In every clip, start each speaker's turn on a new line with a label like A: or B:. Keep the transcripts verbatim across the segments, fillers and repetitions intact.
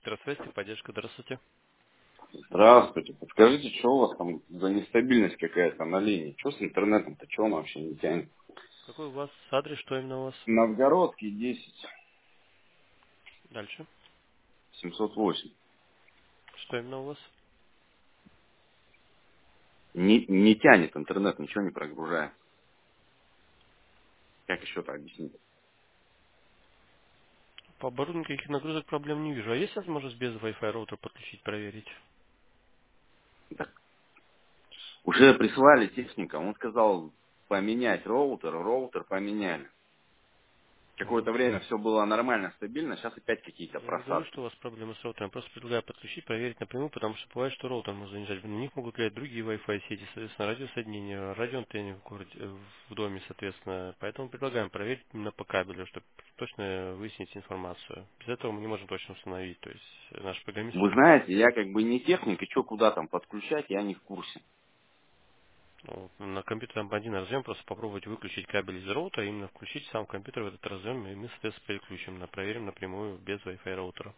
A: Электросвязь, поддержка, здравствуйте.
B: Здравствуйте. Подскажите, что у вас там за нестабильность какая-то на линии? Что с интернетом-то? Что он вообще не тянет?
A: Какой у вас адрес, что именно у вас?
B: Новгородский десять
A: Дальше.
B: семьсот восемь.
A: Что именно у вас?
B: Не, не тянет интернет, ничего не прогружает. Как еще так объяснить?
A: По оборудованию никаких нагрузок проблем не вижу. А есть возможность без Wi-Fi роутера подключить, проверить?
B: Так, уже прислали техника, он сказал поменять роутер, роутер поменяли.
A: Ну,
B: Какое-то время все было нормально, стабильно, сейчас опять какие-то
A: я не говорю,
B: просадки.
A: что у вас проблемы с роутером. Просто предлагаю подключить, проверить напрямую, потому что бывает, что роутер можно занижать. На них могут влиять другие Wi-Fi сети, соответственно, радиосоединение, радиоантенны в городе, э, в доме, соответственно. Поэтому предлагаем проверить именно по кабелю, чтобы точно выяснить информацию. Без этого мы не можем точно установить. То есть э, наш программист
B: Вы
A: все-таки.
B: знаете, я как бы не техник, и что куда там подключать, я не в курсе.
A: Ну, на компьютере один разъем, просто попробовать выключить кабель из роутера, именно включить сам компьютер в этот разъем, и мы, соответственно, переключим, на, проверим напрямую без Wi-Fi роутера.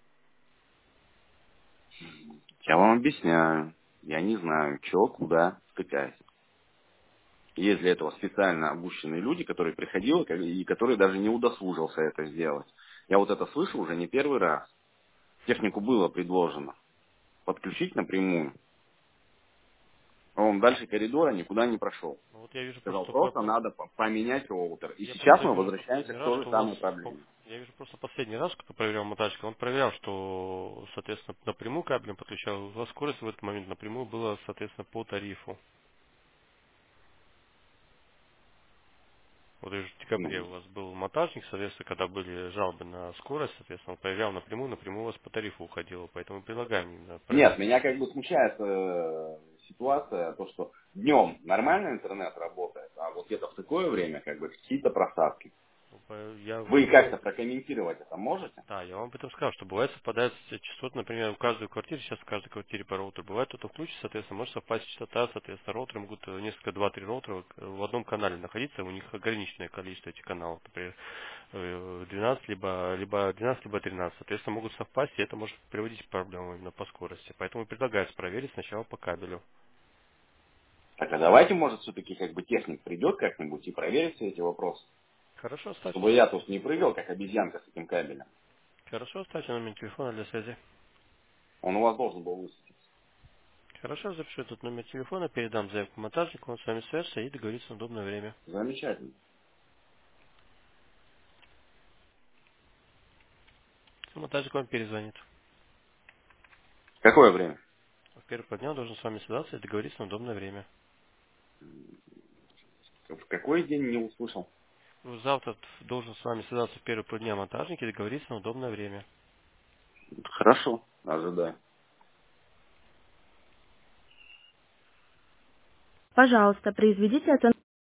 B: Я вам объясняю. Я не знаю, что, куда втыкать. Есть для этого специально обученные люди, которые приходили и которые даже не удосужился это сделать. Я вот это слышу уже не первый раз. Технику было предложено подключить напрямую. А он дальше коридора никуда не прошел.
A: Ну, вот я вижу просто,
B: Сказал,
A: что по-
B: просто
A: по-
B: надо по- поменять роутер. И
A: я
B: сейчас
A: просто
B: мы
A: вижу
B: возвращаемся
A: последний
B: к
A: раз,
B: той же
A: что у вас,
B: самой
A: по-
B: проблеме.
A: я вижу просто последний раз, когда проверял монтажник, он проверял, что, соответственно, напрямую кабелем подключал, у вас скорость в этот момент напрямую была, соответственно, по тарифу. Вот уже в декабре
B: Ну,
A: у вас был монтажник, соответственно, когда были жалобы на скорость, соответственно, он проверял напрямую, напрямую у вас по тарифу уходило, поэтому предлагаем именно
B: нет,
A: проверить.
B: меня как бы смущает э, ситуация, то, что днем нормально интернет работает, а вот где-то в такое время как бы какие-то просадки.
A: Ну, по- Я
B: Вы
A: вам
B: как-то прокомментировать это можете?
A: Да, я вам об этом сказал, что бывает совпадает с частоты, например, у каждой квартиры, сейчас в каждой квартире по роутеру, бывает кто-то включит, соответственно, может совпасть частота, соответственно, роутеры могут э, несколько, два-три роутера э, в одном канале находиться, у них ограниченное количество этих каналов, например, э, двенадцать, либо, либо двенадцать, либо тринадцать, соответственно, могут совпасть, и это может приводить к проблемам именно по скорости. Поэтому предлагается проверить сначала по кабелю.
B: Так, а давайте, может, все-таки как бы техник придет как-нибудь и проверит все эти вопросы.
A: Хорошо, оставьте,
B: Чтобы я тут не прыгал, как обезьянка с этим кабелем.
A: хорошо, оставьте номер телефона для связи.
B: Он у вас должен был высветиться.
A: Хорошо, запишу этот номер телефона, передам заявку монтажнику, он с вами свяжется и договорится на удобное время.
B: Замечательно.
A: Монтажник вам перезвонит.
B: В какое время?
A: В первый по дню он должен с вами связаться и договориться на удобное время.
B: В какой день не услышал?
A: Ну, завтра должен с вами связаться в первый по дня монтажник и договориться на удобное время.
B: Хорошо, ожидаю.
A: Пожалуйста, произведите это